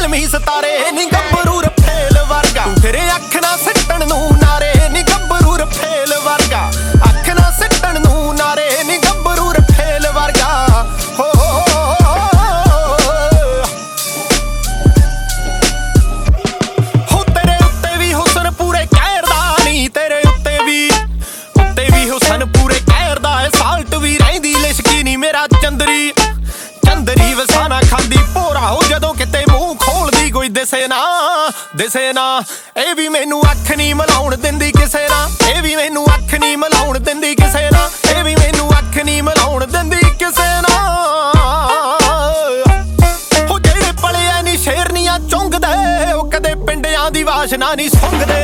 ਰਸ਼ਮੀ ਸਿਤਾਰੇ ਨੀ ਗੱਭਰੂ ਰਫੇਲ ਵਰਗਾ ਤੇਰੇ ਅੱਖ ਨਾ ਸਿੱਟਣ ਨੂੰ ਨਾਰੇ ਨੀ ਗੱਭਰੂ ਰਫੇਲ ਵਰਗਾ ਅੱਖ ਨਾ ਸਿੱਟਣ ਨੂੰ ਨਾਰੇ ਨੀ ਗੱਭਰੂ ਰਫੇਲ ਵਰਗਾ ਹੋ ਤੇਰੇ ਉੱਤੇ ਵੀ ਹੁਸਨ ਪੂਰੇ ਕਹਿਰ ਦਾ ਨੀ ਤੇਰੇ ਉੱਤੇ ਵੀ ਹੁਸਨ ਪੂਰੇ ਕਹਿਰ ਦਾ ਸਾਲਟ ਵੀ ਰਹਿੰਦੀ ਲਿਸ਼ਕੀ ਨੀ ਮੇਰਾ ਚੰਦਰੀ ਵਸਾਨਾ ਖਾਂਦੀ ਭੋਰਾ ਹੋ ਜਦੋਂ ਕਿਤੇ ਮੂੰਹ ਖੋਲਦੀ ਕੋਈ ਦਿਸੇ ਨਾ ਇਹ ਵੀ ਮੈਨੂੰ ਅੱਖ ਨਹੀਂ ਮਿਲਾਉਣ ਦਿੰਦੀ ਕਿਸੇ ਨਾਲ ਇਹ ਵੀ ਮੈਨੂੰ ਅੱਖ ਨਹੀਂ ਮਿਲਾਉਣ ਦਿੰਦੀ ਕਿਸੇ ਨਾਲ ਇਹ ਵੀ ਮੈਨੂੰ ਅੱਖ ਨਹੀਂ ਮਿਲਾਉਣ ਦਿੰਦੀ ਕਿਸੇ ਨਾਲ ਉਹ ਜਿਹੜੇ ਪਲੇ ਐ ਨੀ ਸ਼ੇਰਨੀਆਂ ਚੁੰਗਦੇ ਉਹ ਕਦੇ ਪਿੰਡਿਆਂ ਦੀ ਵਾਸ਼ਨਾ ਨਹੀਂ ਸੁੰਘਦੇ